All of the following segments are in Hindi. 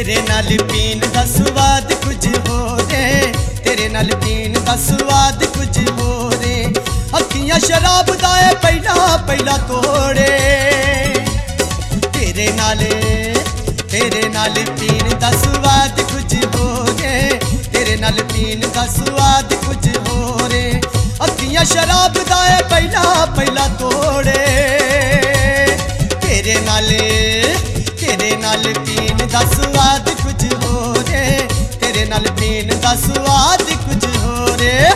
तेरे नाल पीन दा स्वाद कुछ होर है, तेरे नाल पीन दा स्वाद कुछ होर है। अखियां शराब दा है पहला पहला तोड़े, तेरे नाल पीन दा स्वाद कुछ होर है, तेरे नाल पीन दा स्वाद कुछ होर है। अखियां शराब दा है पहला पहला तोड़े, तेरे नाल पीन दा स्वाद कुछ होर है, तेरे नाल पीन दा स्वाद कुछ होर है।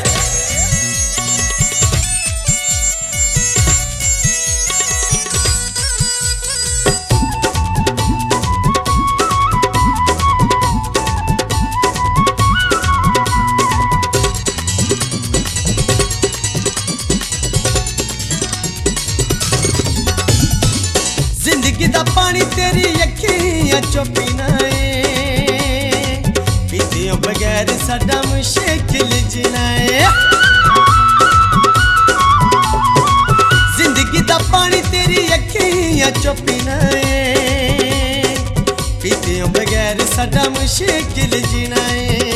जिंदगी दा पानी तेरी अखियां चों पीना है, पीतियों बगैर साडा मुश्किल जीना है। जिंदगी दा पानी तेरी अखियां चों पीना है, पीतियों बगैर साडा मुश्किल जीना है।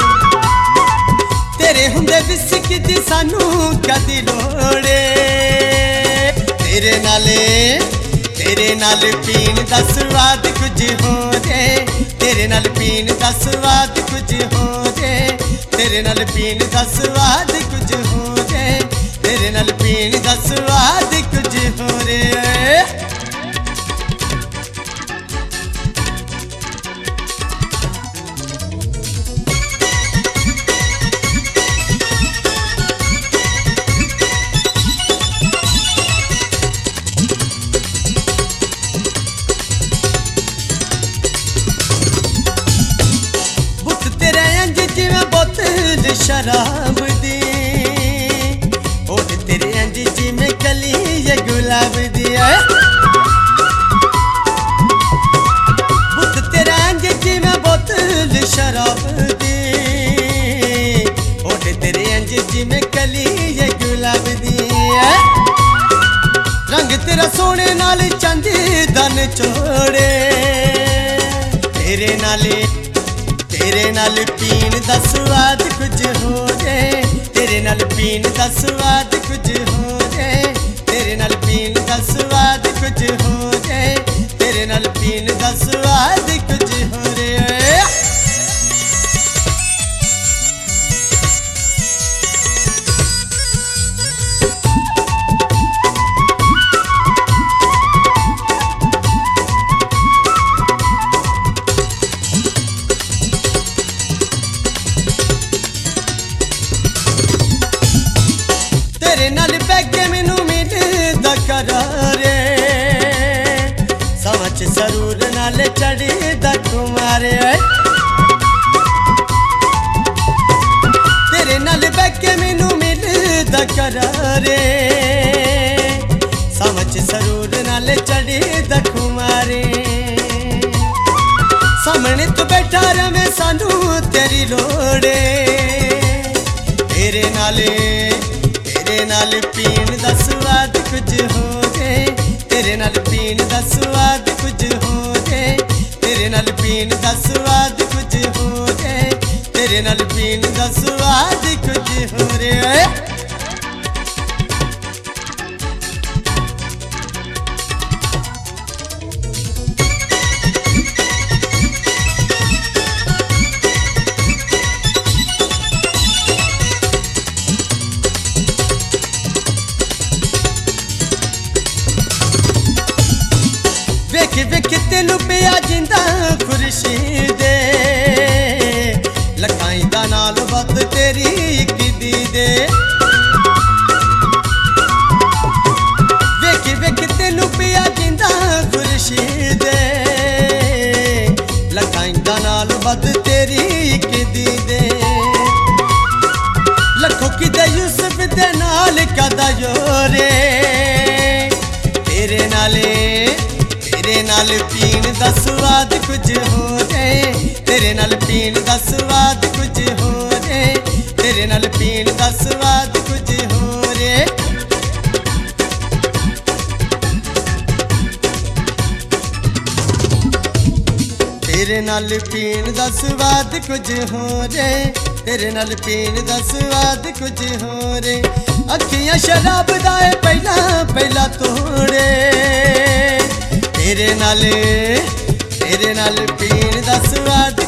तेरे हुंदे विस्क दी सानू कदी लोड़े, तेरे नाल पीन दा स्वाद कुछ होर है, तेरे नाल पीन दा स्वाद कुछ होर है, तेरे नाल पीन दा स्वाद कुछ होर है, तेरे नाल पीन दा स्वाद कुछ होर है। शराब दी होठ तेरे अंज जिमें कली ये गुलाब दिया, बुत तेरा अंज जिमें बोतल शराब दी, होठ तेरे अंज जिमें कली ये गुलाब दिया। रंग तेरा सोने नाल चांदी दन चोड़े, तेरे नाल पीन दा स्वाद कुछ होर है, तेरे नाल पीन दा स्वाद कुछ होर है, तेरे नाल पीन दा स्वाद कुछ होर है, तेरे नाल पीन दा स्वाद कुछ होर है। तेरे नाल बैके मैनू मिलदा करार, समझ सरूर नाल चढ़दा कुमार। तेरे नाल बैके मैनू मिलदा करार, समझ सरूर नाल चढ़दा कुमार। सामने तू बैठा रवे सानू तेरी लोड़े, तेरे नाल पीन दा स्वाद कुछ होर है, तेरे नाल पीन दा स्वाद कुछ होर है, तेरे नाल पीन दा स्वाद कुछ होर है, तेरे नाल पीन दा स्वाद कुछ होर है। वेख तेनू पिया जिंदा खुर्शीदे, लखाई दा नाल वत तेरी इक दी दे। वेख तेनू पिया जिंदा खुर्शीदे, लखाई दा नाल वत तेरी इक दी दे। लखो कि दे यूसुफ दे नाल कदा योरे, तेरे नाल पीन दा स्वाद कुछ होर है, तेरे नाल पीन दा स्वाद कुछ होर है, तेरे नाल पीन दा स्वाद कुछ होर है। तेरे नाल पीण दा स्वाद कुछ होर है, तेरे नाल पीण दा स्वाद कुछ होर है। अखियां शराब दा है पहला पहला तोड़े, तेरे नाल पीण दा स्वाद